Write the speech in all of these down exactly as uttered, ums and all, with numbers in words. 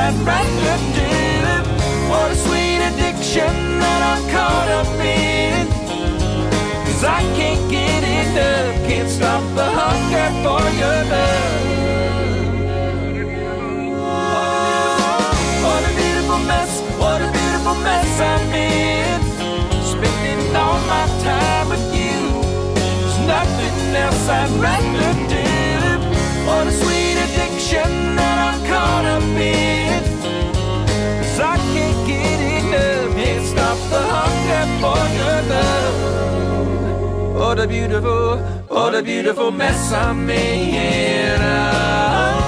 outside right to do. What a sweet addiction that I'm caught up in. Cause I can't get enough, can't stop the hunger for your love. What a beautiful mess, what a beautiful mess I'm in. Spending all my time with you, there's nothing else I'd rather do. What a sweet addiction that I'm caught up in. Cause I can't get enough, can't stop the hunger for your love. What a beautiful, what a beautiful mess I'm in. Oh.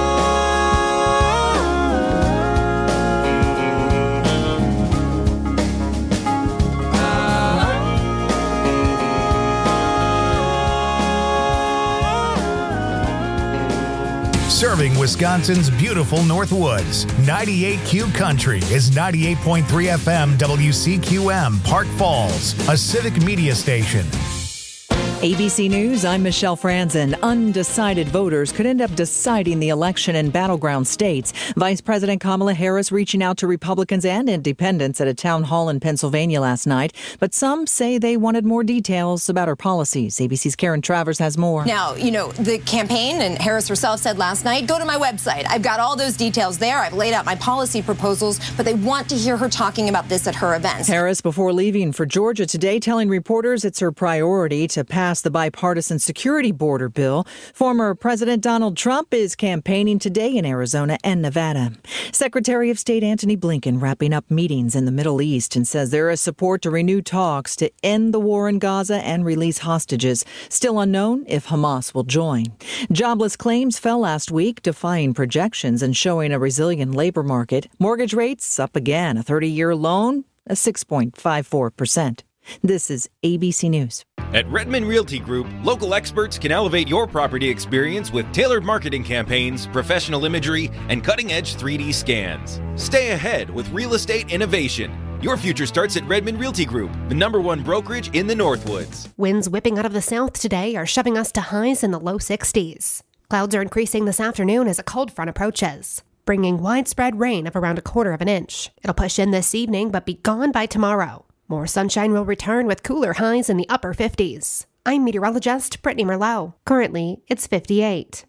Serving Wisconsin's beautiful Northwoods. ninety-eight Q Country is ninety-eight point three F M W C Q M, Park Falls, a civic media station. A B C News, I'm Michelle Franzen. Undecided voters could end up deciding the election in battleground states. Vice President Kamala Harris reaching out to Republicans and independents at a town hall in Pennsylvania last night. But some say they wanted more details about her policies. A B C's Karen Travers has more. Now, you know, the campaign, and Harris herself said last night, go to my website. I've got all those details there. I've laid out my policy proposals, but they want to hear her talking about this at her events. Harris, before leaving for Georgia today, telling reporters it's her priority to pass the bipartisan security border bill. Former President Donald Trump is campaigning today in Arizona and Nevada. Secretary of State Antony Blinken wrapping up meetings in the Middle East and says there is support to renew talks to end the war in Gaza and release hostages. Still unknown if Hamas will join. Jobless claims fell last week, defying projections and showing a resilient labor market. Mortgage rates up again. A thirty-year loan, a six point five four percent. This is A B C News. At Redmond Realty Group, local experts can elevate your property experience with tailored marketing campaigns, professional imagery, and cutting-edge three D scans. Stay ahead with real estate innovation. Your future starts at Redmond Realty Group, the number one brokerage in the Northwoods. Winds whipping out of the south today are shoving us to highs in the low sixties. Clouds are increasing this afternoon as a cold front approaches, bringing widespread rain of around a quarter of an inch. It'll push in this evening but be gone by tomorrow. More sunshine will return with cooler highs in the upper fifties. I'm meteorologist Brittany Merlot. Currently, it's fifty-eight.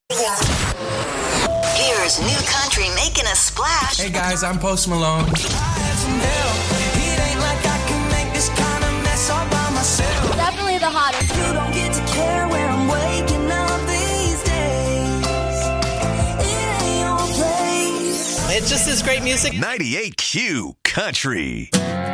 Here's New Country making a splash. Hey guys, I'm Post Malone. I had some help. It ain't like I can make this kind of mess all by myself. Definitely the hottest. You don't get to care where I'm waking up these days. It ain't your place. It just is great music. ninety-eight Q Country.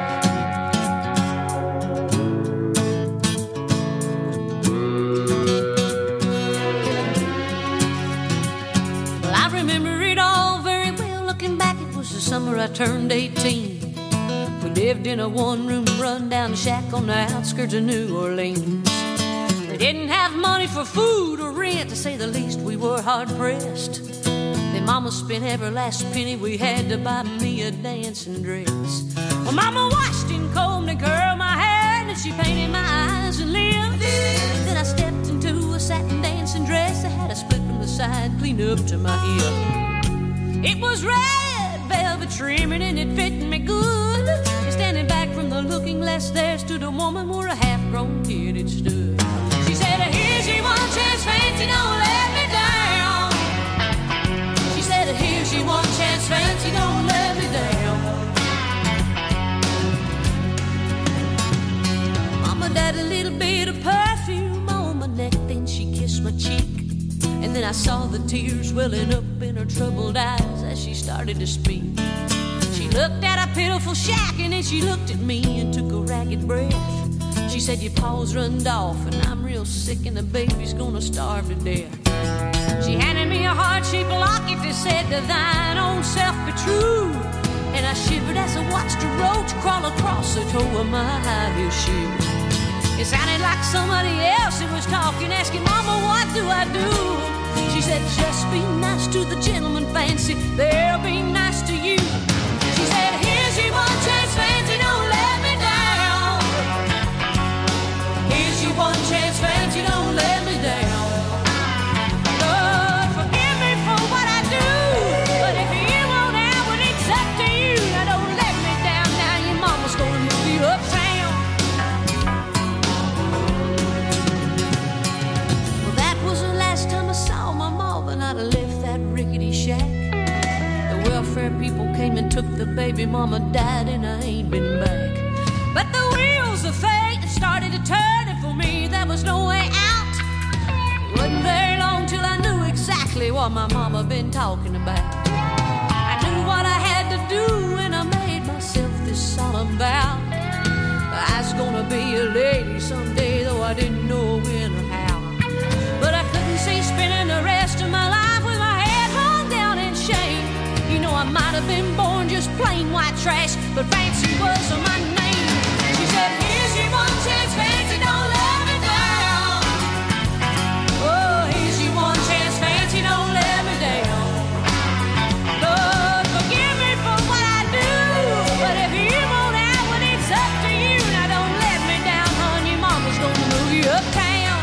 Summer I turned eighteen. We lived in a one-room run-down shack on the outskirts of New Orleans. We didn't have money for food or rent, to say the least. We were hard-pressed. Then Mama spent every last penny we had to buy me a dancing dress. Well, Mama washed and combed and curled my hair, and then she painted my eyes and lips. Then I stepped into a satin dancing dress that had a split from the side clean up to my hip. It was red velvet trimming and it fit me good. And standing back from the looking glass there stood a woman where a half-grown kid had stood. She said, here's your one chance, fancy, don't let me down. She said, here's your one chance, fancy, don't let me down. Mama died a little bit of perfume on my neck, then she kissed my cheek. And then I saw the tears welling up in her troubled eyes as she started to speak. She looked at a pitiful shack and then she looked at me and took a ragged breath. She said, your paws runned off and I'm real sick and the baby's gonna starve to death. She handed me a heart-shaped locket that said, to thine own self be true. And I shivered as I watched a roach crawl across the toe of my high-heel shoe. It sounded like somebody else who was talking, asking, Mama, what do I do? She said, just be nice to the gentleman, fancy, they'll be nice to you. She said, here's your one chance, fancy, don't let me down. Here's your one chance, fancy, don't let me down. Lord, forgive me for what I do, but if you won't have baby mama died and I ain't been back. But the wheels of fate started to turn, and for me there was no way out. It wasn't very long till I knew exactly what my mama been talking about. I knew what I had to do, and I made myself this solemn vow. I was gonna be a lady someday, though I didn't know when or how. But I couldn't see spending the rest of my life with my head hung down in shame. You know, I might have been born just plain white trash, but Fancy was my name. She said, here's your one chance, Fancy, don't let me down. Oh, here's your one chance, Fancy, don't let me down. Lord, forgive me for what I do, but if you want out when it's up to you, now don't let me down, hon, your mama's gonna move you uptown.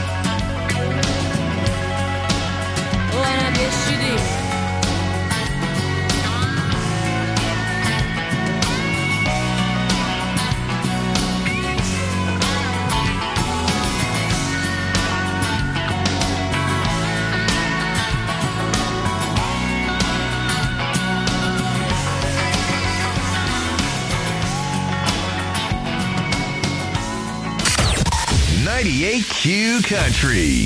Oh, and I guess she did. ninety-eight Q Country.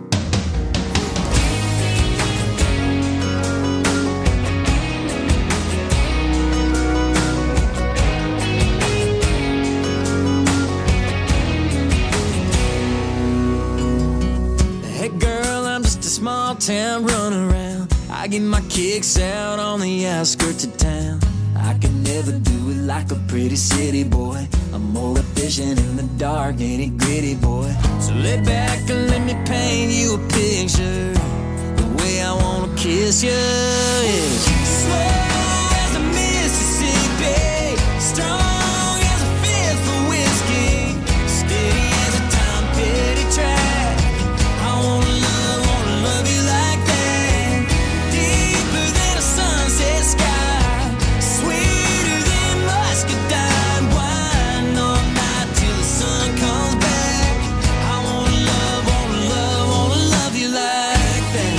Hey girl, I'm just a small town running around. I get my kicks out on the outskirts of town. I can never do it like a pretty city boy. I'm more efficient in the dark, nitty gritty boy. So lay back and let me paint you a picture, the way I wanna kiss you. Yeah. Slow as the Mississippi, strong as a fifth of whiskey, steady as a Tom Petty track. I wanna love, wanna love you like that, deeper than a sunset sky, sweeter than muscadine wine, all night till the sun comes back. I wanna love, wanna love, wanna love you like that.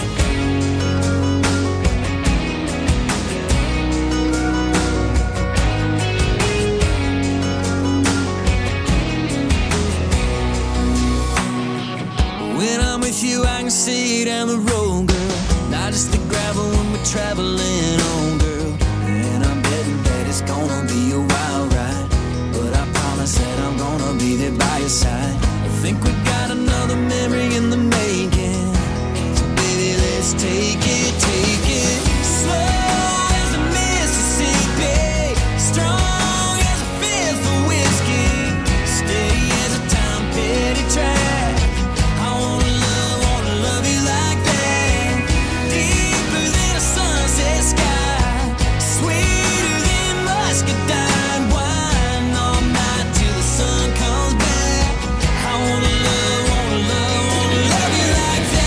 When I'm with you, I can see down the road, girl. Not just the gravel when we're traveling on, girl. And I'm betting that it's gonna be a wild ride, but I promise that I'm gonna be there by your side. I think we got another memory in the making, so baby, let's take it, take it. Slow as the Mississippi, strong as a fifth of whiskey, steady as a Tom Petty track. I wanna love, wanna love you like that, deeper than a sunset sky, sweeter than muscadine wine, all night till the sun comes back. I wanna love, wanna love, wanna love you like that.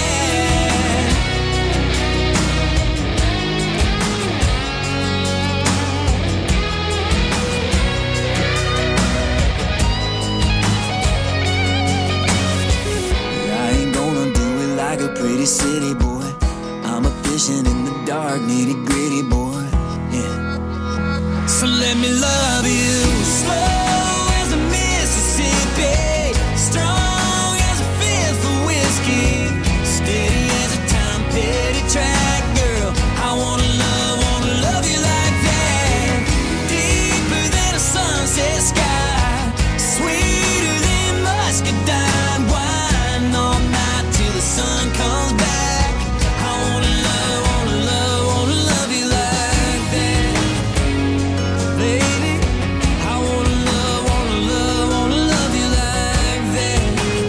I ain't gonna do it like a pretty city boy. I'm a fishing in the dark, nitty gritty boy. Yeah. So let me love you. Slow as the Mississippi, strong as a fifth of whiskey, steady as a Tom Petty track, girl. I wanna love, wanna love you like that, deeper than a sunset sky, sweeter than muscadine wine, all night till the sun comes back. I wanna love, wanna love, wanna love you like that, baby. I wanna love, wanna love, wanna love you like that.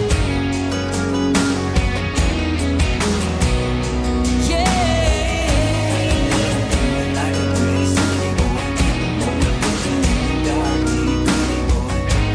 Yeah. Like a pretty city boy, more efficient in the dark, nitty gritty boy.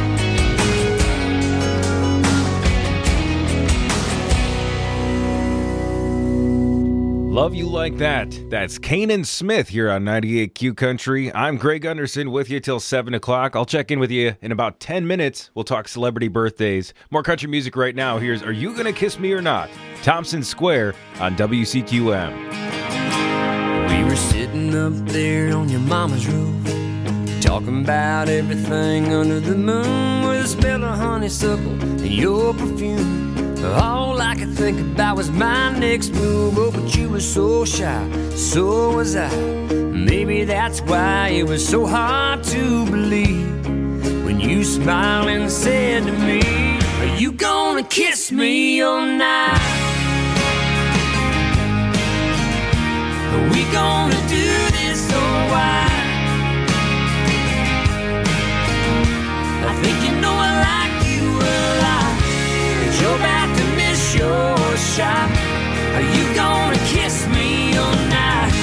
Love You Like That. That's Kanan Smith here on ninety-eight Q Country. I'm Greg Underson with you till seven o'clock. I'll check in with you in about ten minutes. We'll talk celebrity birthdays. More country music right now. Here's Are You Gonna Kiss Me or Not? Thompson Square on W C Q M. We were sitting up there on your mama's roof, talking about everything under the moon, with the smell of honeysuckle and your perfume. All I could think about was my next move. Oh, but you were so shy, so was I. Maybe that's why it was so hard to believe when you smiled and said to me, are you gonna kiss me all night? Are we gonna do this or why? I think you know I like you a lot, but you're about to miss your shot. Are you gonna kiss me all night?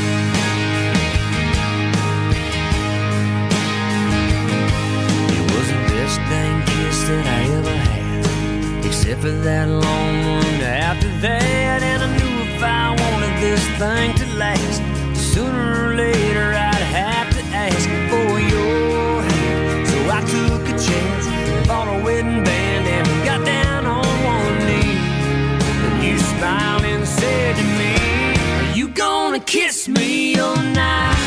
It was the best dang kiss that I ever had, except for that long one after that. And I knew if I wanted this thing to last, sooner or later I'd have to ask for your hand. So I took a chance, bought a wedding band, and got down on one knee. And you smiled and said to me, are you gonna kiss me all night?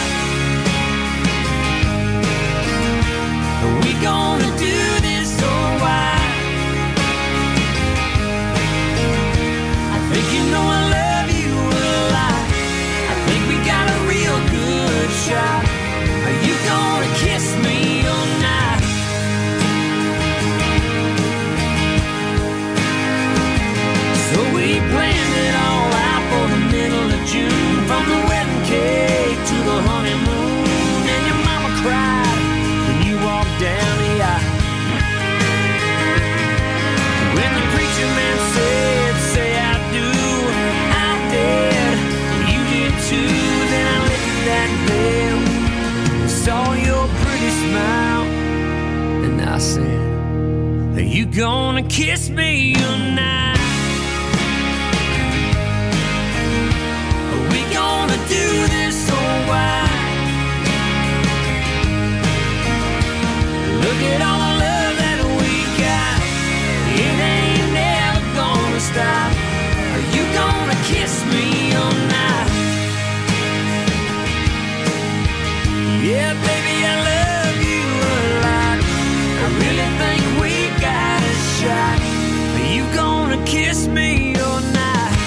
Are we gonna do this or why? I think you know I love you a lot. I think we got a real good shot. Are you gonna kiss me all night? So we planned it all out for the middle of June, from the wedding cake to the honeymoon. And your mama cried when you walked down the aisle. When the preacher man said, say I do, I did, you did too. Then I lifted that veil, saw your pretty smile, and I said, are you gonna kiss me tonight? Are we gonna do this or why? Look at all the love that we got, it ain't never gonna stop. Are you gonna kiss me all night? Yeah, baby, I love you a lot. I really think we got a shot. Are you gonna kiss me all night?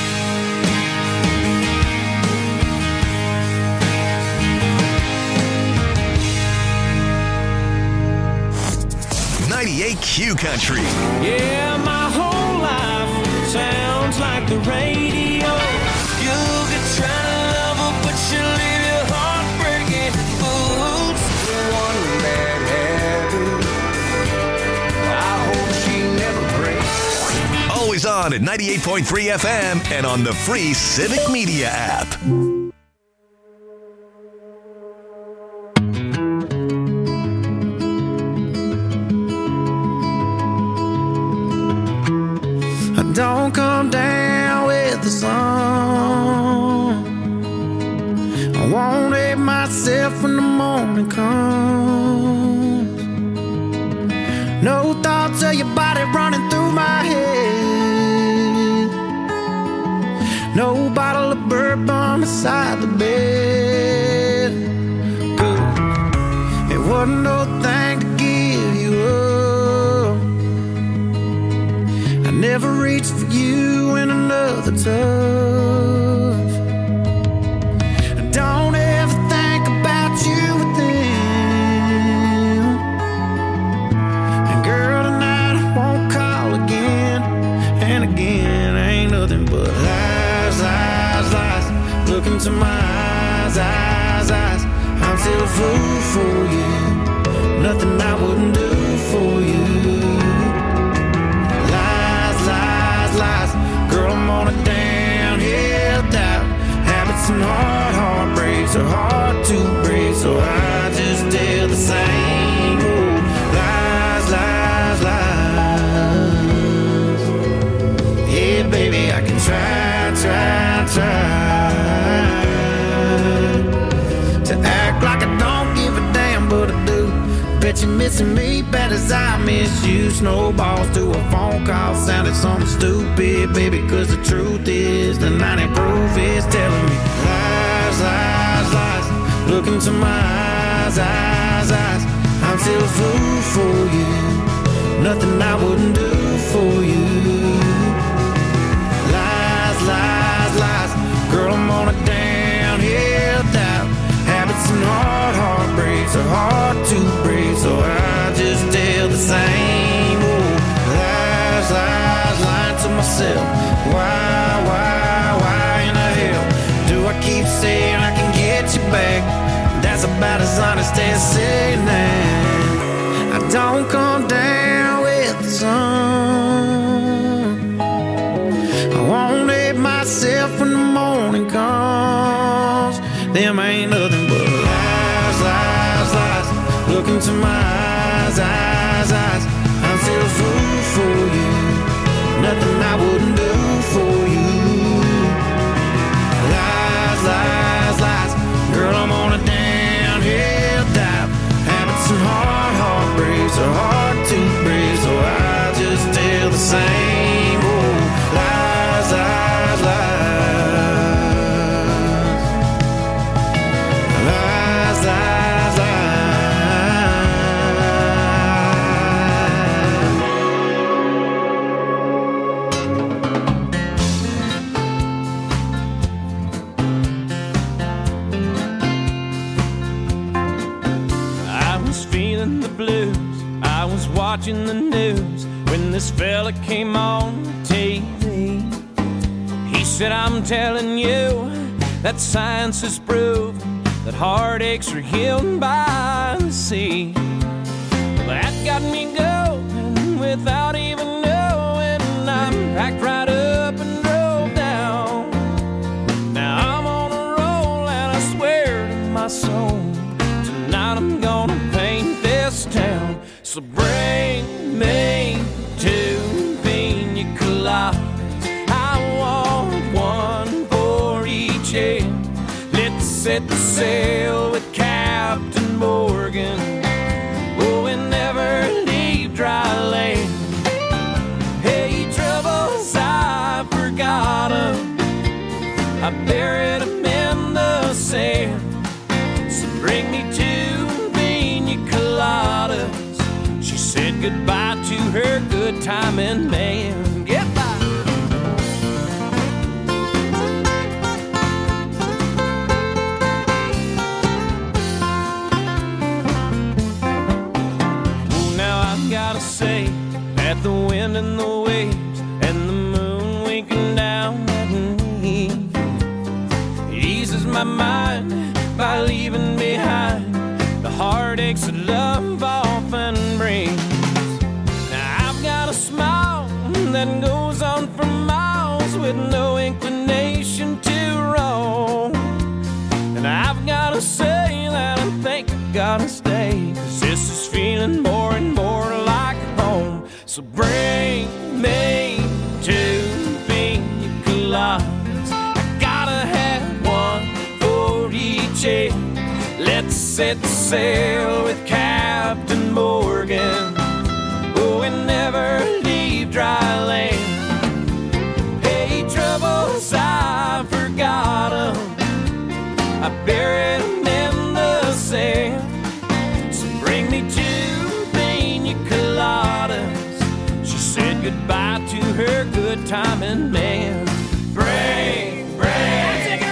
ninety-eight Q Country. Yeah, my whole life sounds like the radio. You could try to love her, but she'll leave your heart breaking. Oops, one bad habit. I hope she never breaks. Always on at ninety-eight point three F M and on the free Civic Media app. Don't come down with the sun. I won't hate myself when the morning comes. No thoughts of your body running through my head. No bottle of bourbon beside the bed. Good. It wasn't no thing to give you up. Never reached for you in another touch. Don't ever think about you with them. And girl, tonight I won't call again. And again, ain't nothing but lies, lies, lies. Look into my eyes, eyes, eyes. I'm still a fool for you. Nothing I wouldn't do for you. Lies. Girl, I'm on a downhill dive. Habits and hard heartbreaks are hard to break, so I just tell the same old lies, lies, lies. Yeah, baby, I can try, try, try to act like I don't give a damn, but I do. Bet you're missing me bad as I miss you. Snowballs to a phone call sounded something stupid, baby, cause the truth is the ninety proof is telling me lies, lies, Look into my eyes, eyes, eyes. I'm still a fool for you. Nothing I wouldn't do for you. Lies, lies, lies. Girl, I'm on a downhill dive. Habits and hard heartbreaks are hard to break, so I just tell the same old lies, lies, lying to myself. Why, why, why in the hell do I keep saying I can get you back? That's about as honest as saying that I don't come down with the sun. I won't let myself when the morning comes. Them ain't nothing but lies, lies, lies. Look into my eyes, eyes, eyes. I'm still a fool for you. Nothing I wouldn't do for you. Lies, lies, lies. Girl, I'm on a downhill dive. Habits and hard heartbreaks are hard to break, so I just tell the same old lies, lies, lies. Lies, lies, lies. I was feeling the blues, I was watching the news when this fella came on T V. He said, I'm telling you that science has proven that heartaches are healed by the sea. Well, that got me going without even knowing. I'm packed right up and drove down. Now I'm on a roll and I swear to my soul, tonight I'm gonna paint this town. So bring me two pina coladas. I want one for each head. Let's set the sail with Captain Morgan. Oh, and never leave dry land. Hey, troubles, I forgot 'em. I buried 'em in the sand. So bring me two pina coladas. She said goodbye to her good timing man. Get by. Well, now I've gotta say that the wind and the waves and the moon winking down at me eases my mind by leaving behind the heartaches that love often brings. Now I've got a smile that goes on for miles with no inclination to roam. And I've got to say that I think I gotta stay, 'cause this is feeling more and more like home. So bring me two pina coladas. I gotta have one for each head. Let's set sail with Captain Morgan. Oh, and never leave dry land. Hey, troubles, I forgot 'em. I buried 'em in the sand. So bring me two pina coladas. She said goodbye to her good timing man. Bring, bring.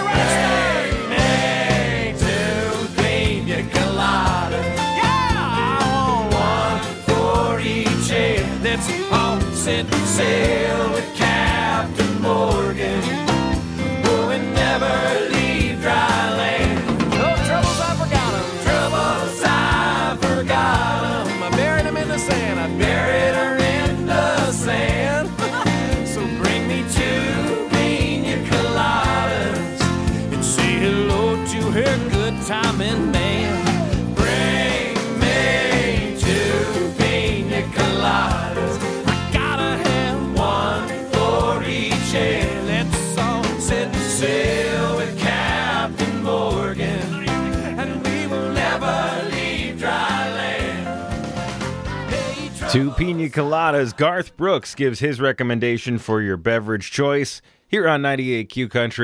Let's all set sail with Captain Morgan. Oh, and never leave dry land. Oh, troubles, I forgot 'em. Troubles, I forgot 'em. I buried 'em in the sand. I buried her in the sand. So bring me two pina coladas and say hello to her good timing man. Bring me two pina coladas. Let's all set sail with Captain Morgan, and we will never leave dry land. Hey, Two pina coladas. Garth Brooks gives his recommendation for your beverage choice here on ninety-eight Q Country.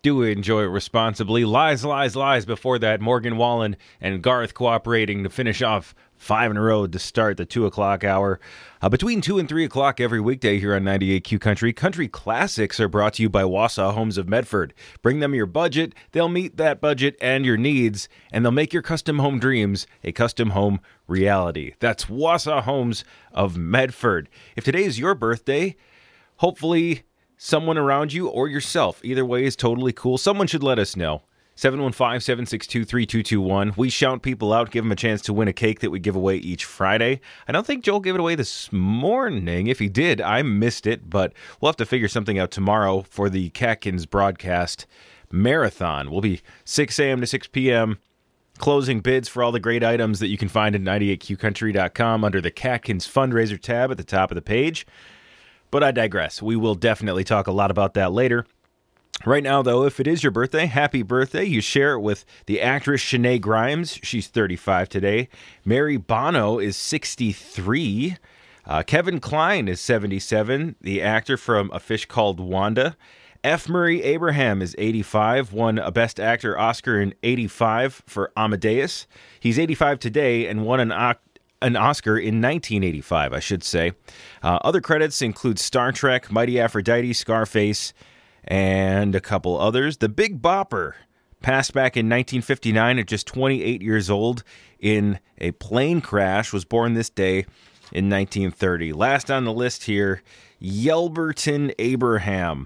Do enjoy it responsibly. Lies, lies, lies. Before that, Morgan Wallen and Garth cooperating to finish off five in a row to start the two o'clock hour. Uh, between two and three o'clock every weekday here on ninety-eight Q Country, Country Classics are brought to you by Wausau Homes of Medford. Bring them your budget, they'll meet that budget and your needs, and they'll make your custom home dreams a custom home reality. That's Wausau Homes of Medford. If today is your birthday, hopefully someone around you or yourself, either way is totally cool. Someone should let us know. seven one five, seven six two, three two two one. We shout people out, give them a chance to win a cake that we give away each Friday. I don't think Joel gave it away this morning. If he did, I missed it, but we'll have to figure something out tomorrow for the Catkins broadcast marathon. We'll be six a.m. to six p.m. closing bids for all the great items that you can find at ninety-eight Q country dot com under the Catkins fundraiser tab at the top of the page. But I digress. We will definitely talk a lot about that later. Right now, though, if it is your birthday, happy birthday. You share it with the actress Shanae Grimes. She's thirty-five today. Mary Bono is sixty-three. Uh, Kevin Kline is seventy-seven, the actor from A Fish Called Wanda. F. Murray Abraham is eighty-five, won a Best Actor Oscar in eighty-five for Amadeus. He's eighty-five today and won an Oscar. An Oscar in nineteen eighty-five, I should say. Uh, other credits include Star Trek, Mighty Aphrodite, Scarface, and a couple others. The Big Bopper passed back in nineteen fifty-nine at just twenty-eight years old in a plane crash, was born this day in nineteen thirty. Last on the list here, Yelverton Abraham,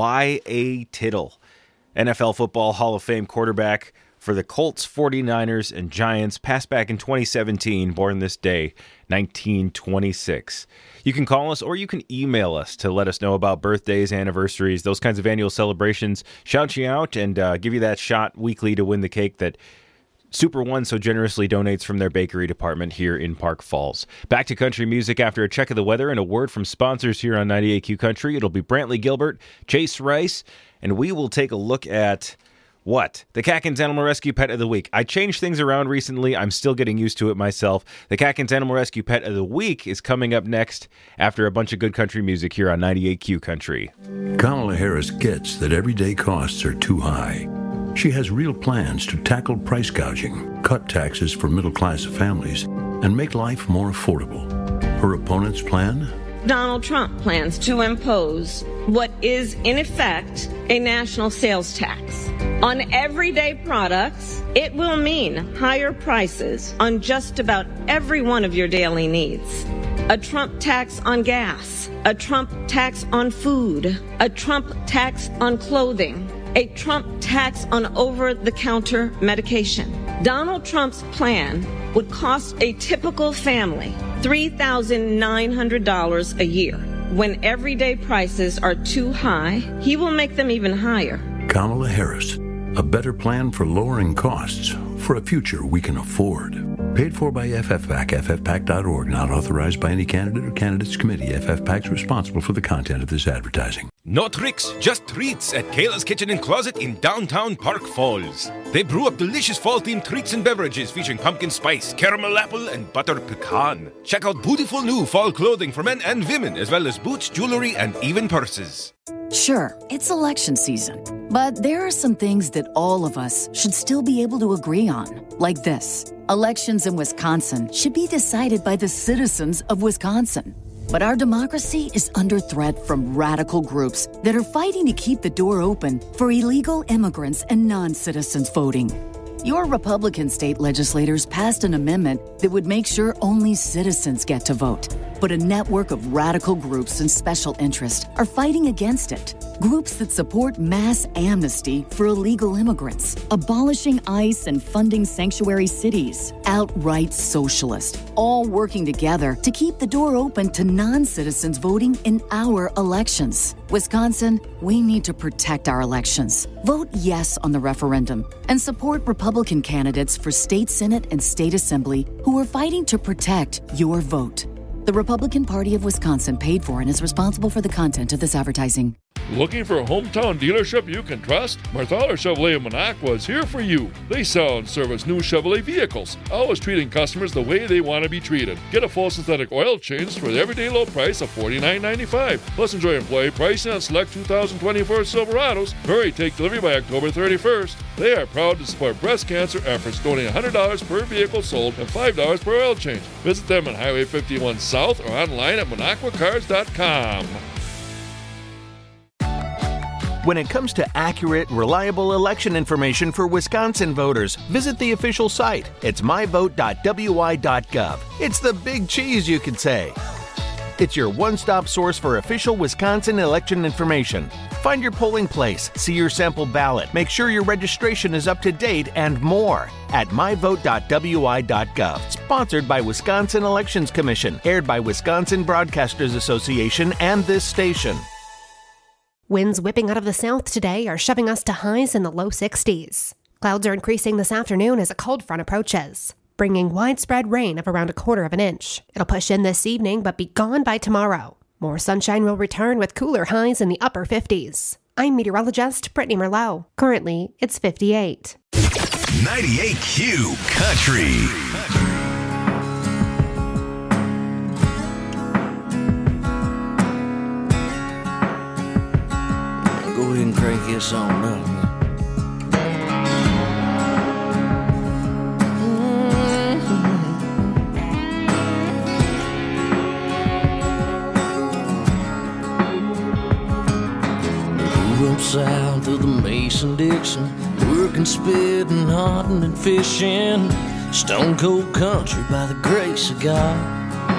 Y A. Tittle, N F L Football Hall of Fame quarterback for the Colts, forty-niners, and Giants, passed back in twenty seventeen, born this day, nineteen twenty-six. You can call us or you can email us to let us know about birthdays, anniversaries, those kinds of annual celebrations. Shout you out and uh, give you that shot weekly to win the cake that Super One so generously donates from their bakery department here in Park Falls. Back to country music after a check of the weather and a word from sponsors here on ninety-eight Q Country. It'll be Brantley Gilbert, Chase Rice, and we will take a look at what? The Catkins Animal Rescue Pet of the Week. I changed things around recently. I'm still getting used to it myself. The Catkins Animal Rescue Pet of the Week is coming up next after a bunch of good country music here on ninety-eight Q Country. Kamala Harris gets that everyday costs are too high. She has real plans to tackle price gouging, cut taxes for middle-class families, and make life more affordable. Her opponent's plan? Donald Trump plans to impose what is, in effect, a national sales tax. On everyday products, it will mean higher prices on just about every one of your daily needs. A Trump tax on gas, a Trump tax on food, a Trump tax on clothing, a Trump tax on over-the-counter medication. Donald Trump's plan would cost a typical family three thousand nine hundred dollars a year. When everyday prices are too high, he will make them even higher. Kamala Harris, a better plan for lowering costs for a future we can afford. Paid for by F F PAC, F F PAC dot org, not authorized by any candidate or candidates committee. F F PAC is responsible for the content of this advertising. No tricks, just treats at Kayla's Kitchen and Closet in downtown Park Falls. They brew up delicious fall-themed treats and beverages featuring pumpkin spice, caramel apple, and butter pecan. Check out beautiful new fall clothing for men and women, as well as boots, jewelry, and even purses. Sure, it's election season, but there are some things that all of us should still be able to agree on, like this. Elections in Wisconsin should be decided by the citizens of Wisconsin. But our democracy is under threat from radical groups that are fighting to keep the door open for illegal immigrants and non-citizens voting. Your Republican state legislators passed an amendment that would make sure only citizens get to vote. But a network of radical groups and special interests are fighting against it. Groups that support mass amnesty for illegal immigrants, abolishing ICE and funding sanctuary cities, outright socialist, all working together to keep the door open to non-citizens voting in our elections. Wisconsin, we need to protect our elections. Vote yes on the referendum and support Republican candidates for state Senate and state assembly who are fighting to protect your vote. The Republican Party of Wisconsin paid for and is responsible for the content of this advertising. Looking for a hometown dealership you can trust? Marthaler Chevrolet of Minocqua is here for you. They sell and service new Chevrolet vehicles, always treating customers the way they want to be treated. Get a full synthetic oil change for the everyday low price of forty-nine ninety-five. Plus enjoy employee pricing on select two thousand twenty-four Silverados. Hurry, take delivery by October thirty-first. They are proud to support breast cancer efforts, donating one hundred dollars per vehicle sold and five dollars per oil change. Visit them on Highway fifty-one South or online at minocqua cars dot com. When it comes to accurate, reliable election information for Wisconsin voters, visit the official site. It's my vote dot w i dot gov. It's the big cheese, you could say. It's your one-stop source for official Wisconsin election information. Find your polling place, see your sample ballot, make sure your registration is up to date, and more at my vote dot w i dot gov. Sponsored by Wisconsin Elections Commission, aired by Wisconsin Broadcasters Association and this station. Winds whipping out of the south today are shoving us to highs in the low sixties. Clouds are increasing this afternoon as a cold front approaches, bringing widespread rain of around a quarter of an inch. It'll push in this evening but be gone by tomorrow. More sunshine will return with cooler highs in the upper fifties. I'm meteorologist Brittany Merlot. Currently, it's fifty-eight. ninety-eight Q Country. Go ahead and crank this on up. Grew up south of the Mason-Dixon, working, spitting, hunting, and fishing. Stone cold country by the grace of God.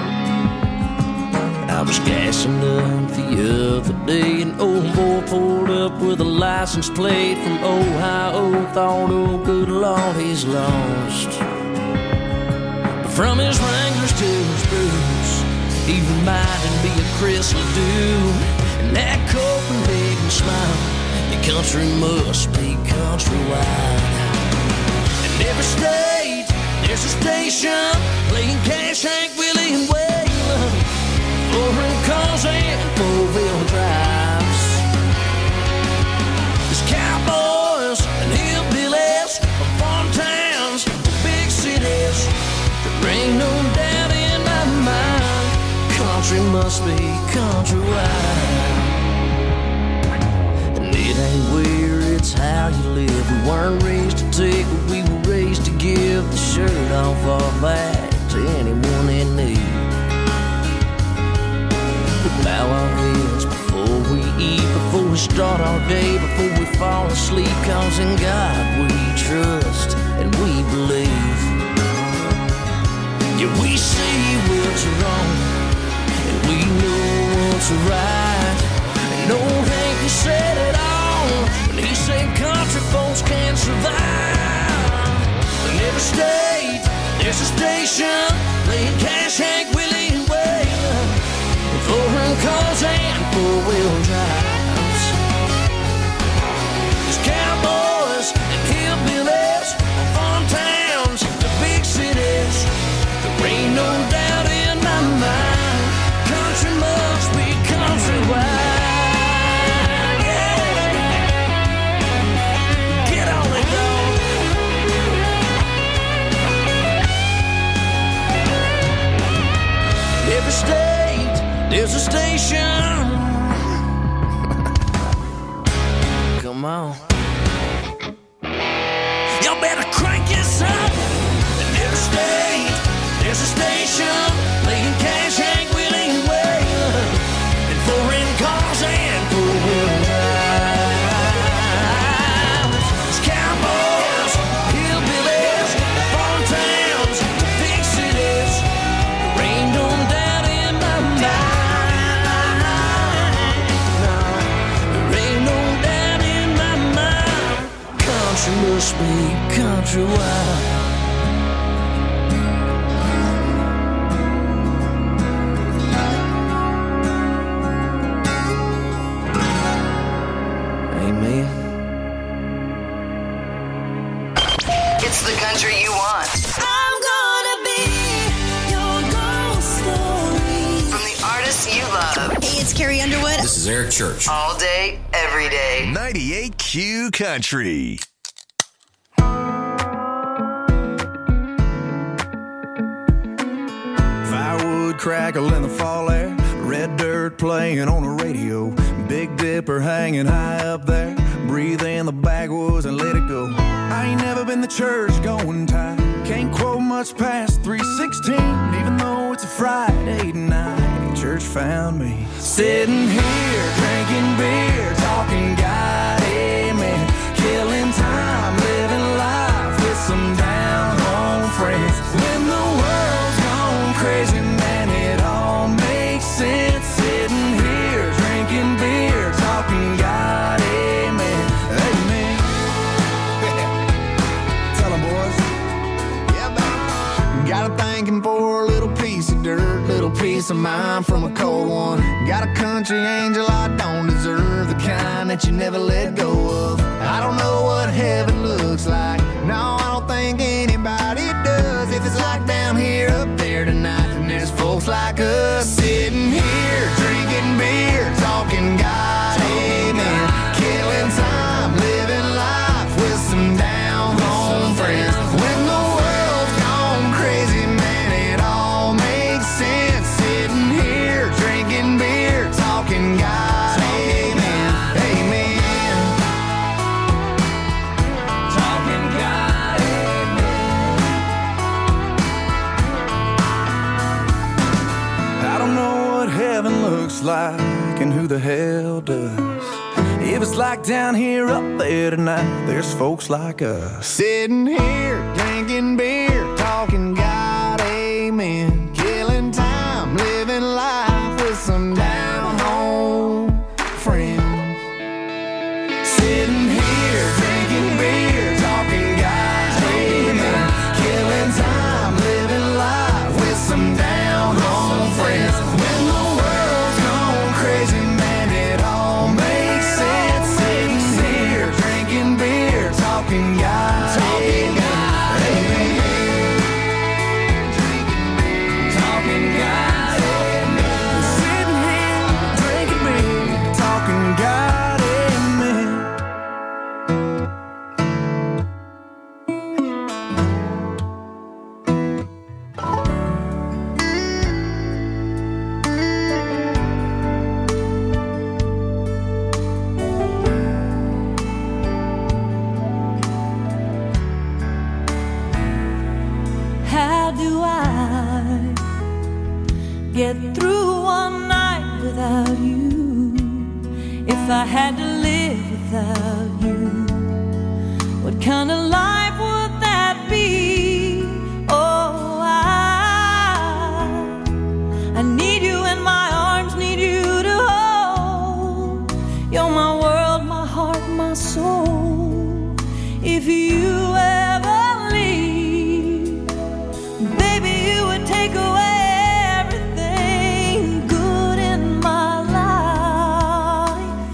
I was gassing up the other day, an old boy pulled up with a license plate from Ohio. Thought, oh good Lord, he's lost. But from his Wranglers to his boots, he reminded me of Chris Ledoux. And that Copenhagen smile, your country must be countrywide. In every state, there's a station playing Cash, Hank Willie, and Waylon. Foreign cars and four-wheel drives. There's cowboys and hillbillies from farm towns to big cities. There ain't no doubt in my mind, country must be countrywide. And it ain't where, it's how you live. We weren't raised to take, but we were raised to give the shirt off our back to anyone in need. Bow our heads before we eat, before we start our day, before we fall asleep. Cause in God we trust and we believe. Yeah, we see what's wrong and we know what's right. And old Hank, he said it all when he said country folks can't survive. In every state, there's a station playing Cash, Hank Willie, and Waylon. Foreign cars and four-wheel drives. There's cowboys and hillbillies from farm towns to big cities. There ain't no doubt in my mind, country must be countrywide. Yeah. Get on it, dog. Every state, there's a station. Come on. Y'all better crank this up. In every state, there's a station playing Cash, Hank Willie, and Waylon. And foreign cars and four-wheel drives. There's cowboys, hillbillies, farm towns, to big cities. There ain't no doubt in my mind. Must be countrywide. Amen. It's the country you want. I'm gonna be your ghost story. From the artists you love. Hey, it's Carrie Underwood. This is Eric Church. All day, every day. ninety-eight Q Country. Firewood crackle in the fall air, red dirt playing on the radio, Big Dipper hanging high up there, breathe in the backwoods and let it go. I ain't never been the church going type, can't quote much past three sixteen, even though it's a Friday night. Church found me sitting here drinking beer, talking God, amen, killing time, living life with some down home friends. When the world's gone crazy, man, it all makes sense. Sitting here drinking beer, talking God, amen, amen. Tell 'em, boys. Yeah, man. Got a thanking for a little piece of dirt, little piece of mind from a cold one. Got a country angel I don't deserve, the kind that you never let go of. I don't know what heaven looks like, no, I don't think anybody does. If it's like down here, up there tonight, then there's folks like us sitting here drinking beer, talking God, amen, killing time, living life with some down home friends. When the world's gone crazy, man, it all makes sense. Sitting here drinking beer, talking God, amen, amen, talking God, amen. I don't know what heaven looks like and who the hell does. If it's like down here, up there tonight, there's folks like us sitting here drinking beer, talking God, amen, killing time, living life with some down home friends. Sitting here drinking beer, talking God, amen, killing time, living life with some down home friends. When the world's gone crazy, man, it all makes sense. Sitting here drinking beer, talking God, talking God, amen, talking God, amen. Sitting here drinking beer, talking God, amen. How do I get through one night without you? If I had to live without you, what kind of life would that be? Oh, I, I need you in my arms, need you to hold. You're my world, my heart, my soul. If you ever leave, baby, you would take away everything good in my life.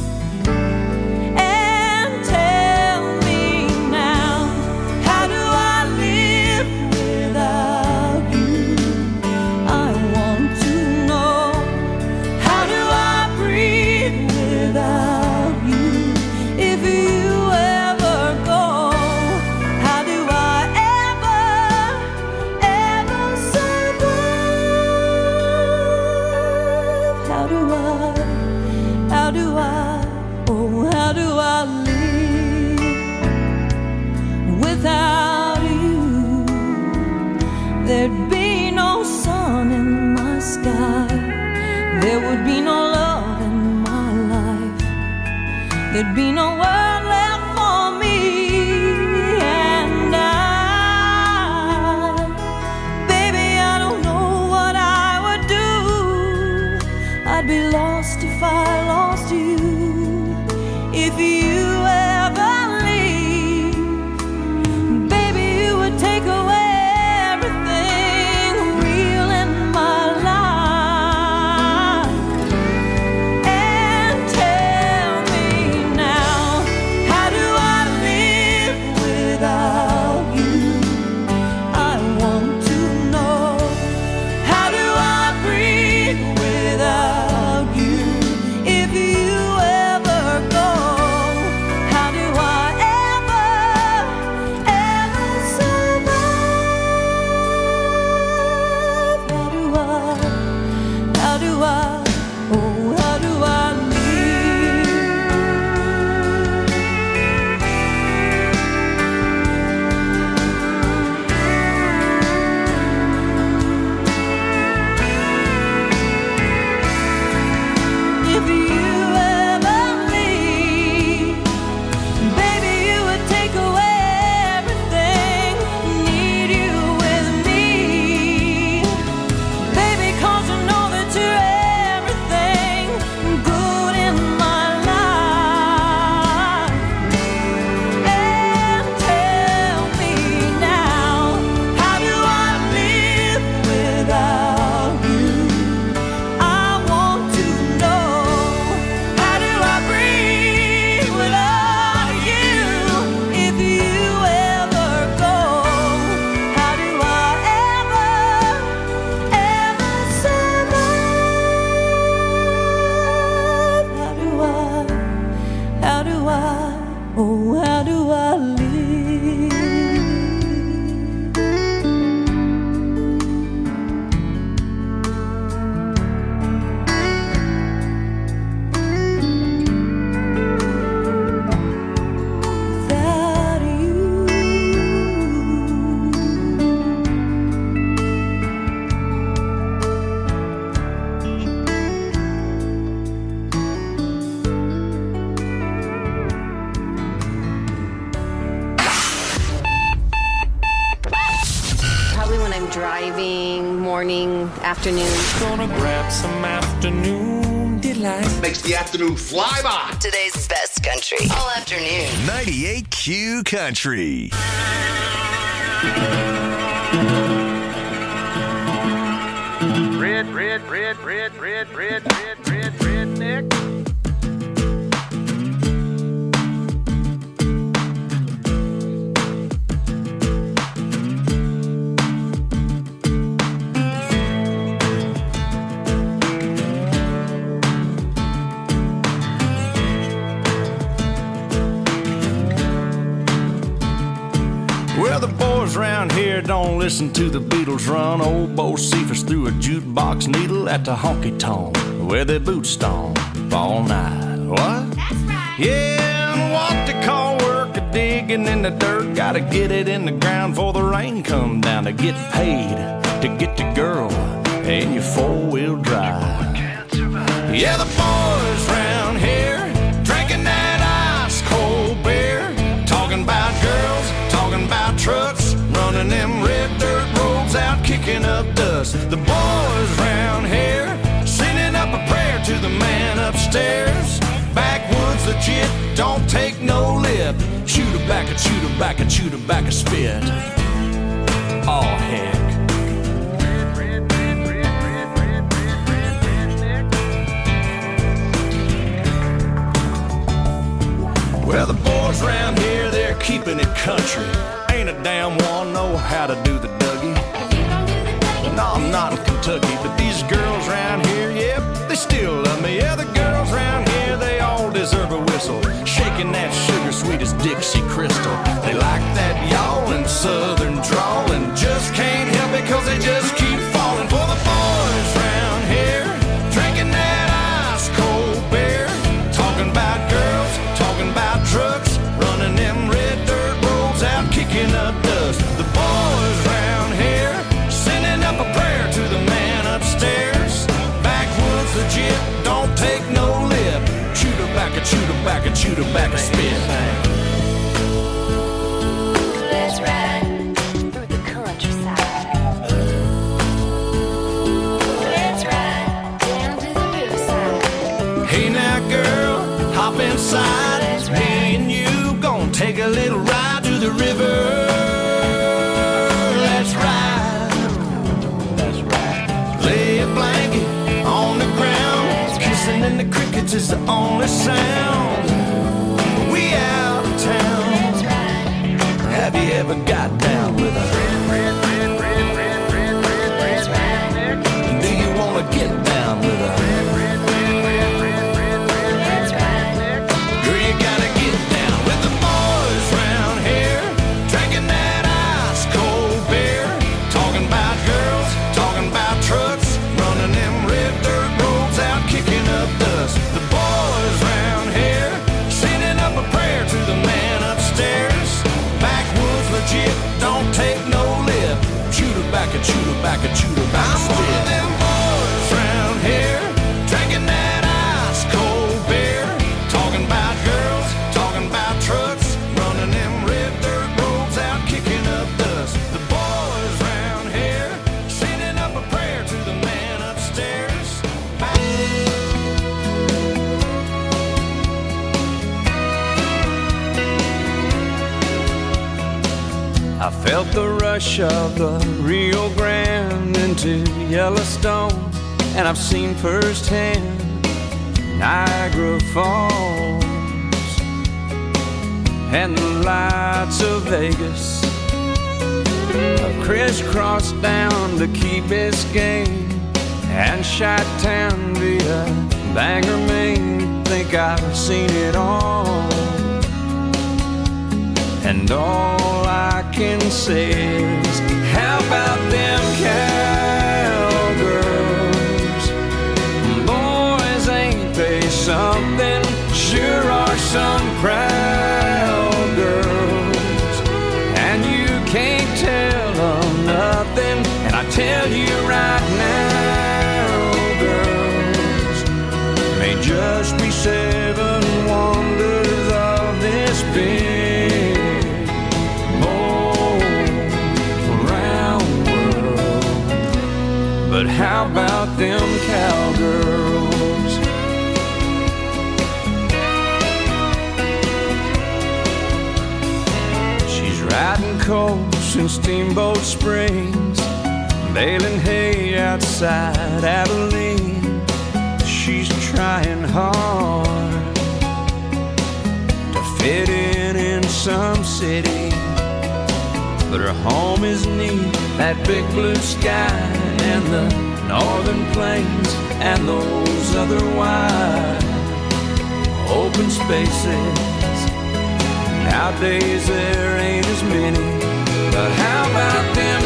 And tell me now, how do I live without you? I want to know, how do I breathe without you? If you ever go, how do I ever, ever survive? How do I, how do I, oh, how do I live without you? There'd be no sun in my sky, there would be no love in my life, there'd be no world left for me. And I, baby, I don't know what I would do. I'd be lost if I lost you. If you ever leave, baby, you would take away everything real in my life. And tell me now, morning, afternoon. Gonna grab some afternoon delight. Makes the afternoon fly by. Today's best country. All afternoon. ninety-eight Q Country. Red, red, red, red, red, red, red, red, redneck. Well, the boys around here don't listen to the Beatles run. Old Bo Cephas threw a jukebox needle at the honky-tonk where their boots stomp all night. What? That's right. Yeah, and what they call work a digging in the dirt. Gotta get it in the ground before the rain come down to get paid, to get the girl in your four-wheel drive. Yeah, the boys around here drinking that ice-cold beer, talking about girls, talking about trucks, running them red dirt roads out, kicking up dust. The boys round here sending up a prayer to the man upstairs. Backwoods legit, don't take no lip. Chew tobacco, chew tobacco, chew tobacco, spit. Oh heck. Well, the boys around here, they're keeping it country. Ain't a damn one know how to do the Dougie. No, I'm not in Kentucky, but these girls around here, yep, they still love me. Yeah, the girls around here, they all deserve a whistle. Shaking that sugar sweet as Dixie Crystal. They like that yawling southern drawl and just can't help it cause they just keep falling for the boys around here. Drinking that ice cold beer, talking about girls, talking about trucks, running them red dirt roads out, kicking up dust. The boys round here sending up a prayer to the man upstairs. Backwoods legit, don't take no lip. Chew tobacco, chew tobacco, chew tobacco, spit. Let's ride through the countryside. Let's ride down to the riverside. Hey now girl, hop inside. Me and you gon' take a little ride to the river. Let's ride. That's right. Lay a blanket on the ground. Kissing in the crickets is the only sound. We out of town. Have you ever got down with a red, red, red, red, red, red, red, red, red? Do you wanna get down with a red, red, red, red, red, red, red, red? Girl, you gotta get down with the boys round here, drinking that ice cold beer, talking about girls, talking about trucks, running them red dirt roads out, kicking up dust. The boys round here sending up a prayer to the man upstairs. Backwoods legit, don't take no lip. Chew tobacco, chew tobacco, chew tobacco, spit. I'm one of them boys round here, drinking that ice cold beer, talking about girls, talking about trucks, running them red dirt roads out, kicking up dust. The boys round here sending up a prayer to the man upstairs. I felt the rush of the Rio Grande into Yellowstone, and I've seen firsthand Niagara Falls and the lights of Vegas. I've crisscrossed down to Key Biscayne and Chi-Town via Bangor, Maine. Think I've seen it all, and all I can say is, how about them cowgirls? Boys, ain't they something? Sure are some proud girls, and you can't tell them nothing. And I tell you right now, girls, may just be seven wonders of this big But how about them cowgirls? She's riding coast in Steamboat Springs, baling hay outside Abilene. She's trying hard to fit in in some city, but her home is neath that big blue sky and the northern plains and those other wide open spaces. Nowadays there ain't as many, but how about them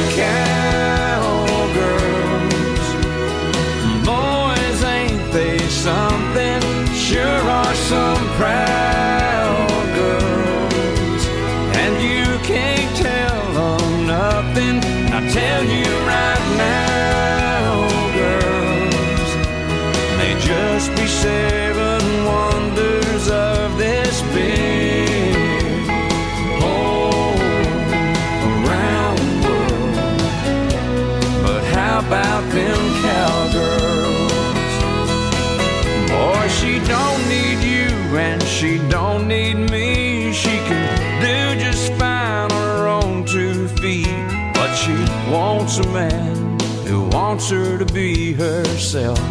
cowgirls? Boys, ain't they something? Sure are some proud girls, and you can't tell them nothing. I tell you right now, girls, may just be seven wonders of this big whole around world. But how about them cowgirls? Boy, she don't need you and she don't need me. She can do just fine on her own two feet, but she wants a man who wants her to be herself.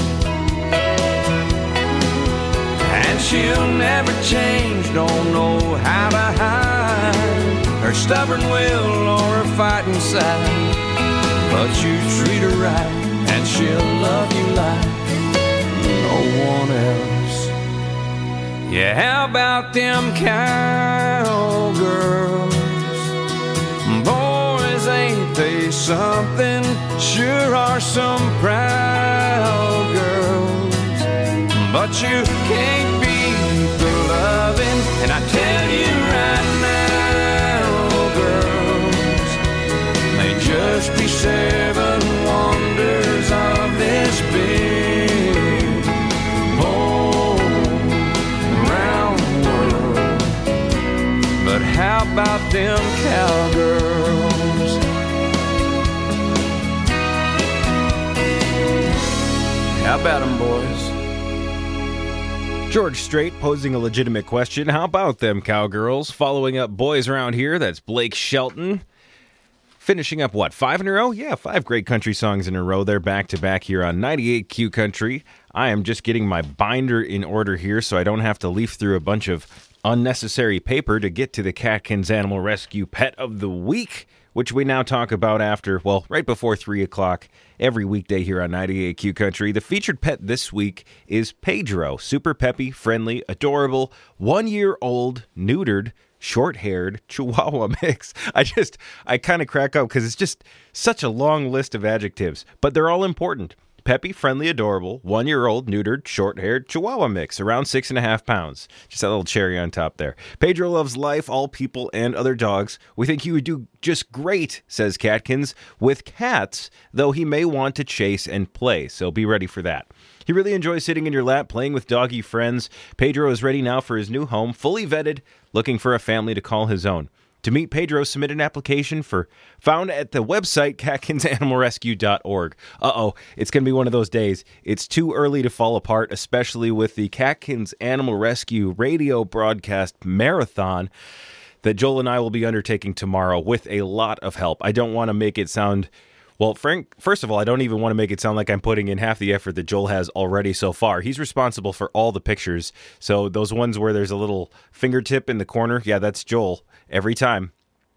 And she'll never change, don't know how to hide her stubborn will or her fighting side. But you treat her right and she'll love you like no one else. Yeah, how about them cowgirls? Boys, ain't they something? Sure are some proud girls, but you can't beat the loving. And I tell you right now, girls, may just be seven wonders of this big whole round world. But how about them cowgirls? How about them, boys? George Strait posing a legitimate question. How about them cowgirls? Following up Boys Around Here, that's Blake Shelton. Finishing up, what, five in a row? Yeah, five great country songs in a row. They're back-to-back here on ninety-eight Q Country. I am just getting my binder in order here so I don't have to leaf through a bunch of unnecessary paper to get to the Catkins Animal Rescue Pet of the Week, which we now talk about after, well, right before three o'clock every weekday here on ninety-eight Q Country. The featured pet this week is Pedro. Super peppy, friendly, adorable, one-year-old, neutered, short-haired Chihuahua mix. I just, I kind of crack up because it's just such a long list of adjectives, but they're all important. Peppy, friendly, adorable, one-year-old, neutered, short-haired Chihuahua mix, around six and a half pounds. Just that little cherry on top there. Pedro loves life, all people, and other dogs. We think he would do just great, says Catkins, with cats, though he may want to chase and play, so be ready for that. He really enjoys sitting in your lap, playing with doggy friends. Pedro is ready now for his new home, fully vetted, looking for a family to call his own. To meet Pedro, submit an application for found at the website catkins animal rescue dot org. Uh-oh, it's going to be one of those days. It's too early to fall apart, especially with the Catkins Animal Rescue radio broadcast marathon that Joel and I will be undertaking tomorrow with a lot of help. I don't want to make it sound... Well, Frank, first of all, I don't even want to make it sound like I'm putting in half the effort that Joel has already so far. He's responsible for all the pictures. So those ones where there's a little fingertip in the corner, yeah, that's Joel every time.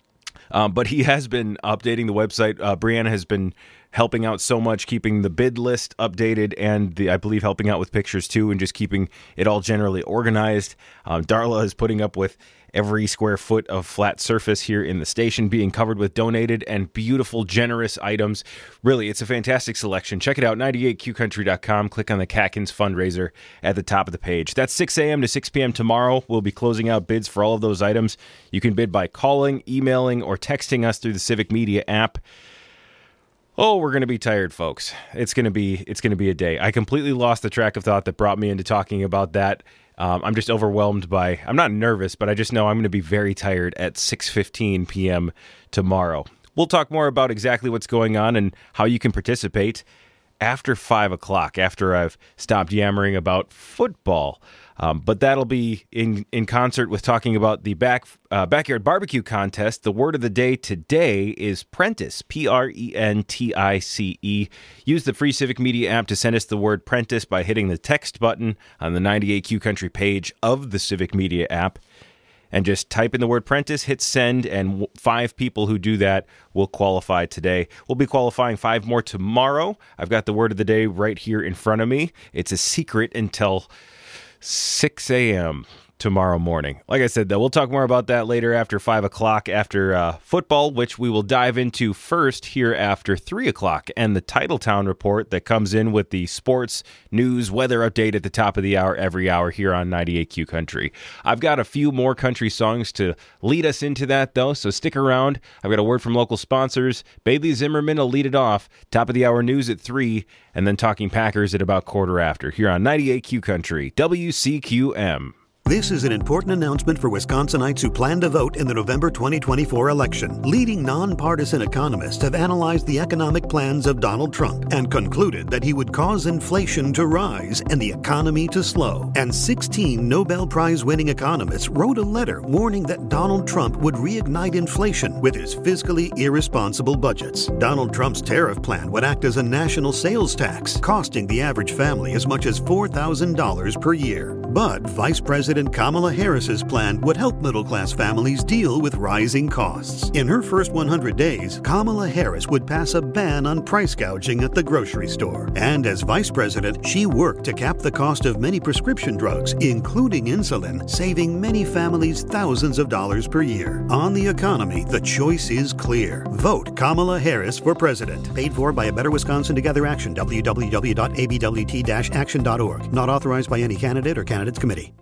Um, but he has been updating the website. Uh, Brianna has been helping out so much, keeping the bid list updated, and the, I believe helping out with pictures too, and just keeping it all generally organized. Um, Darla is putting up with every square foot of flat surface here in the station being covered with donated and beautiful, generous items. Really, it's a fantastic selection. Check it out, ninety-eight Q country dot com. Click on the Catkins fundraiser at the top of the page. That's six a.m. to six p.m. tomorrow. We'll be closing out bids for all of those items. You can bid by calling, emailing, or texting us through the Civic Media app. Oh, we're going to be tired, folks. It's going to be it's going to be a day. I completely lost the track of thought that brought me into talking about that. Um, I'm just overwhelmed by, I'm not nervous, but I just know I'm going to be very tired at six fifteen p.m. tomorrow. We'll We'll talk more about exactly what's going on and how you can participate after five o'clock, after I've stopped yammering about football. Um, but that'll be in, in concert with talking about the back uh, backyard barbecue contest. The word of the day today is Prentice, P R E N T I C E. Use the free Civic Media app to send us the word Prentice by hitting the text button on the ninety-eight Q Country page of the Civic Media app. And just type in the word Prentice, hit send, and five people who do that will qualify today. We'll be qualifying five more tomorrow. I've got the word of the day right here in front of me. It's a secret until six a.m. tomorrow morning. Like I said, though, we'll talk more about that later after five o'clock, after uh, football, which we will dive into first here after three o'clock, and the Titletown report that comes in with the sports, news, weather update at the top of the hour every hour here on ninety-eight Q Country. I've got a few more country songs to lead us into that, though, so stick around. I've got a word from local sponsors. Bailey Zimmerman will lead it off. Top of the hour news at three, and then talking Packers at about quarter after here on ninety-eight Q Country, W C Q M. This is an important announcement for Wisconsinites who plan to vote in the November twenty twenty-four election. Leading nonpartisan economists have analyzed the economic plans of Donald Trump and concluded that he would cause inflation to rise and the economy to slow. And sixteen Nobel Prize-winning economists wrote a letter warning that Donald Trump would reignite inflation with his fiscally irresponsible budgets. Donald Trump's tariff plan would act as a national sales tax, costing the average family as much as four thousand dollars per year. But Vice President Kamala Harris's plan would help middle-class families deal with rising costs. In her first one hundred days, Kamala Harris would pass a ban on price gouging at the grocery store. And as vice president, she worked to cap the cost of many prescription drugs, including insulin, saving many families thousands of dollars per year. On the economy, the choice is clear. Vote Kamala Harris for president. Paid for by A Better Wisconsin Together Action, w w w dot a b w t dash action dot org. Not authorized by any candidate or candidates committee.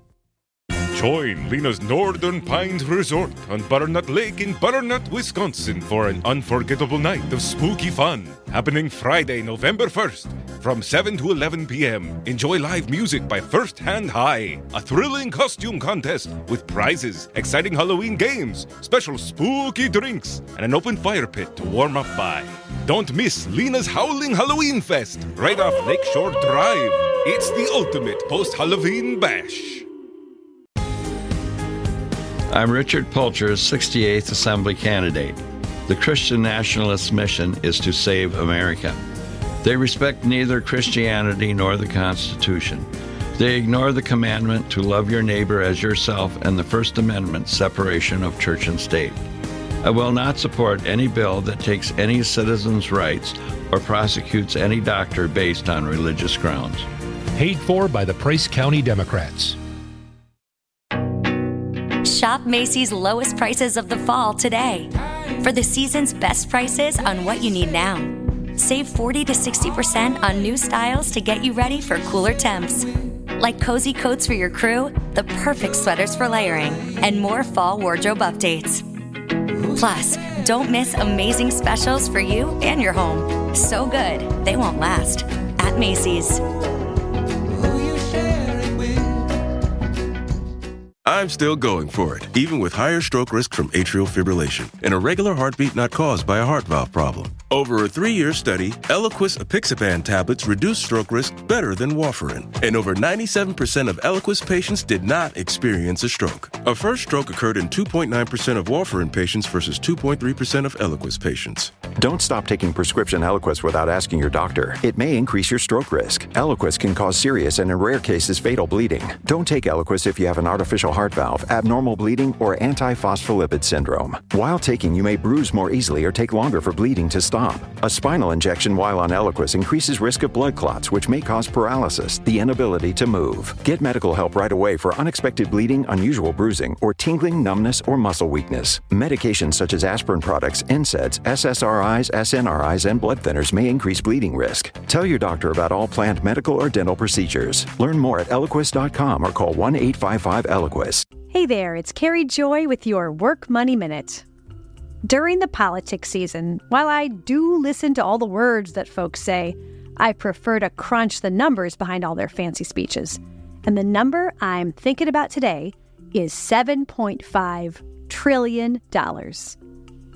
Join Lena's Northern Pines Resort on Butternut Lake in Butternut, Wisconsin for an unforgettable night of spooky fun. Happening Friday, November first from seven to eleven p.m. Enjoy live music by First Hand High, a thrilling costume contest with prizes, exciting Halloween games, special spooky drinks, and an open fire pit to warm up by. Don't miss Lena's Howling Halloween Fest right off Lakeshore Drive. It's the ultimate post-Halloween bash. I'm Richard Pulcher, sixty-eighth Assembly candidate. The Christian Nationalist mission is to save America. They respect neither Christianity nor the Constitution. They ignore the commandment to love your neighbor as yourself and the First Amendment separation of church and state. I will not support any bill that takes any citizen's rights or prosecutes any doctor based on religious grounds. Paid for by the Price County Democrats. Shop Macy's lowest prices of the fall today. For the season's best prices on what you need now. Save forty to sixty percent on new styles to get you ready for cooler temps. Like cozy coats for your crew, the perfect sweaters for layering, and more fall wardrobe updates. Plus, don't miss amazing specials for you and your home. So good, they won't last. At Macy's. I'm still going for it, even with higher stroke risk from atrial fibrillation, an irregular heartbeat not caused by a heart valve problem. Over a three-year study, Eliquis apixaban tablets reduced stroke risk better than warfarin, and over ninety-seven percent of Eliquis patients did not experience a stroke. A first stroke occurred in two point nine percent of warfarin patients versus two point three percent of Eliquis patients. Don't stop taking prescription Eliquis without asking your doctor. It may increase your stroke risk. Eliquis can cause serious and in rare cases fatal bleeding. Don't take Eliquis if you have an artificial heart valve, abnormal bleeding, or antiphospholipid syndrome. While taking, you may bruise more easily or take longer for bleeding to stop. A spinal injection while on Eliquis increases risk of blood clots, which may cause paralysis, the inability to move. Get medical help right away for unexpected bleeding, unusual bruising, or tingling, numbness, or muscle weakness. Medications such as aspirin products, N SAIDs, S S R Is, S N R Is, and blood thinners may increase bleeding risk. Tell your doctor about all planned medical or dental procedures. Learn more at Eliquis dot com or call one eight five five Eliquis. Hey there, it's Carrie Joy with your Work Money Minute. During the politics season, while I do listen to all the words that folks say, I prefer to crunch the numbers behind all their fancy speeches. And the number I'm thinking about today is seven point five trillion dollars.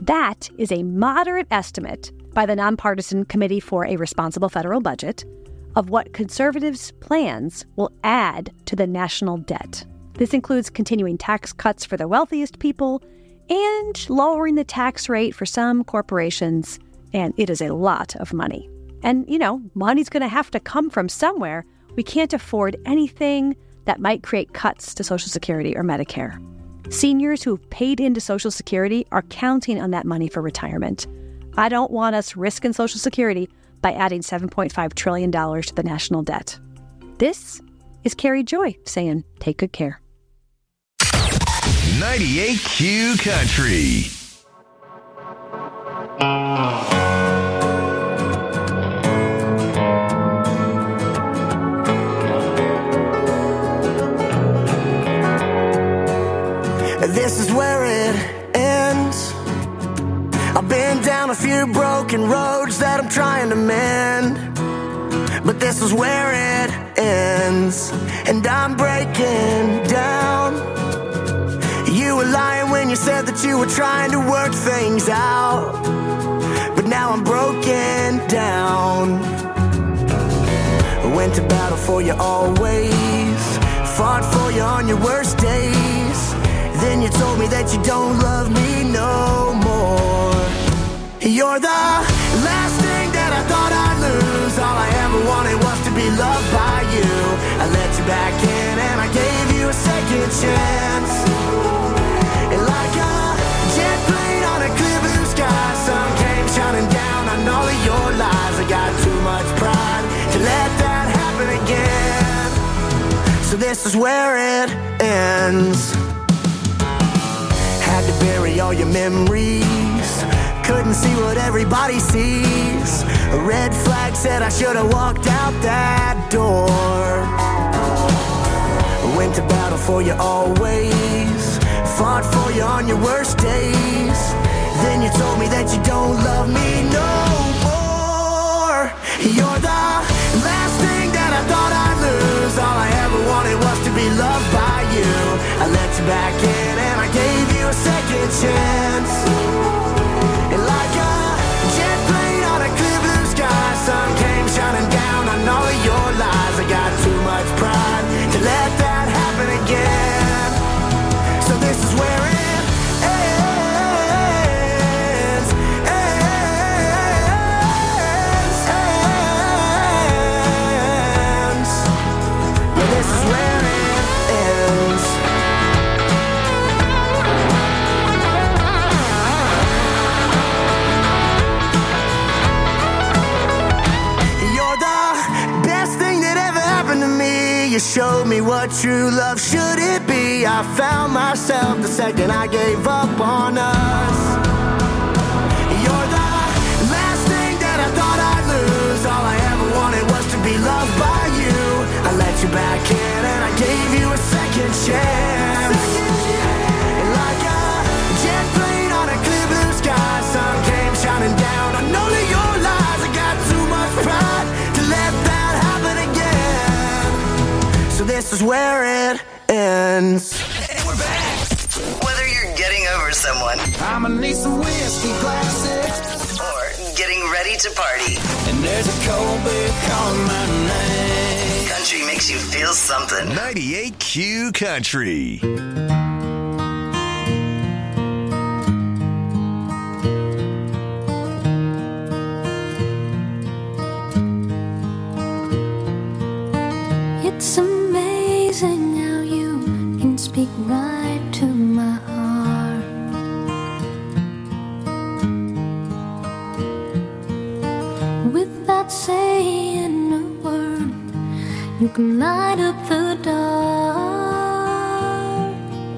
That is a moderate estimate by the Nonpartisan Committee for a Responsible Federal Budget of what conservatives' plans will add to the national debt. This includes continuing tax cuts for the wealthiest people and lowering the tax rate for some corporations, and it is a lot of money. And, you know, money's going to have to come from somewhere. We can't afford anything that might create cuts to Social Security or Medicare. Seniors who've paid into Social Security are counting on that money for retirement. I don't want us risking Social Security by adding seven point five trillion dollars to the national debt. This is Carrie Joy saying, take good care. ninety-eight Q Country. This is where it ends. I've been down a few broken roads that I'm trying to mend, but this is where it ends, and I'm breaking down. You were lying when you said that you were trying to work things out, but now I'm broken down. I went to battle for you always, fought for you on your worst days. Then you told me that you don't love me no more. You're the last thing that I thought I'd lose. All I ever wanted was to be loved by you. I let you back in and I gave you a second chance. And like a jet plane on a clear blue sky, sun came shining down on all of your lies. I got too much pride to let that happen again. So this is where it ends. Had to bury all your memories, couldn't see what everybody sees. A red flag said I should have walked out that door. I went to battle for you always, fought for you on your worst days. Then you told me that you don't love me no more. You're the last thing that I thought I'd lose. All I ever wanted was to be loved by you. I let you back in and I gave you a second chance. And like a jet plane on a clear blue sky, sun came shining down on all of your lies. I got too much pride to let that happen again. So this is where it ends, ends, ends. Yeah, this is where it ends. You showed me what true love should it be. I found myself the second I gave up on us. You're the last thing that I thought I'd lose. All I ever wanted was to be loved by you. I let you back in and I gave you a second chance. And like a jet plane on a clear blue sky, sun came shining down on all of your lies. I got too much pride to let that happen again. So this is where it ends. And we're back. Whether you're getting over someone, I'ma need some whiskey glasses, or getting ready to party, and there's a cold beer calling my name. country makes you feel something. ninety-eight Q Country. It's amazing how you can speak right to my heart. Without saying a word, you can light up the dark.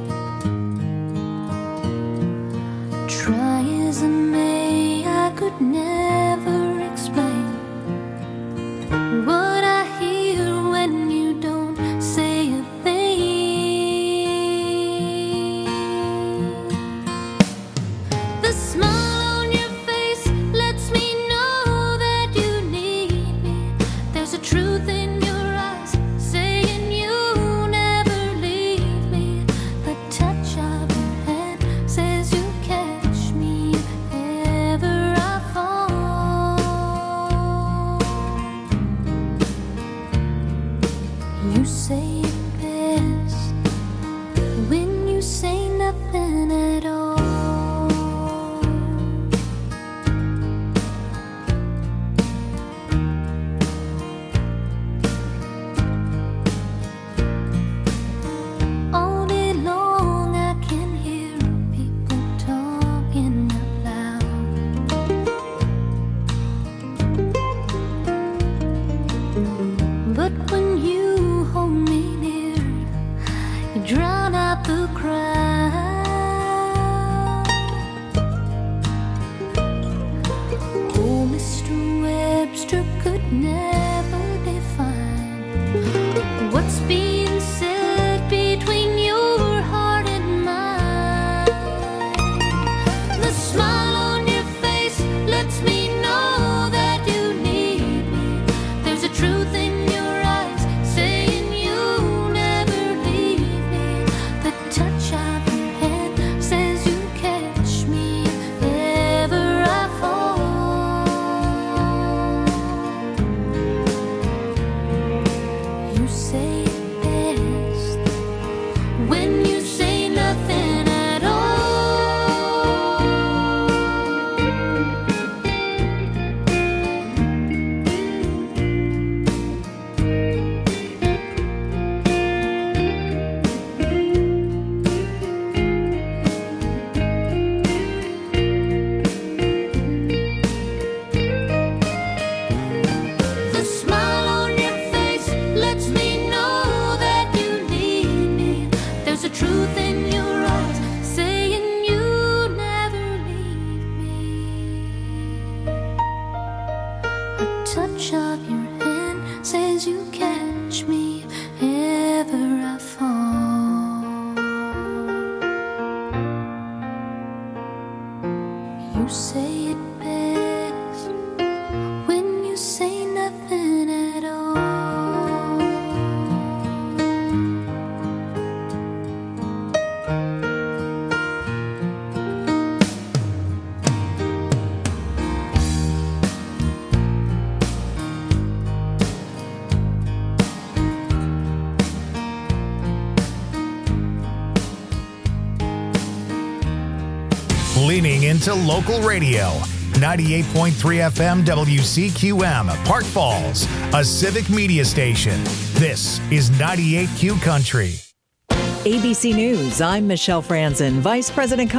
Try as I may, I could never explain what I hear when you don't say a thing. never define what's being said between your heart and mine. The smile on your face lets me know that you need me. There's a truth in your eyes saying you'll never leave me. The touch of your hand says you catch me if ever I fall. You say it best when you say nothing at The smile on your face lets me know that you need me. There's a truth in your eyes saying you never leave me. A touch of your hand says you catch me if ever I fall. You say it best when you say nothing at all. Leaning into local radio. ninety-eight point three F M W C Q M, Park Falls, a civic media station. This is ninety-eight Q Country. A B C News, I'm Michelle Franzen, Vice President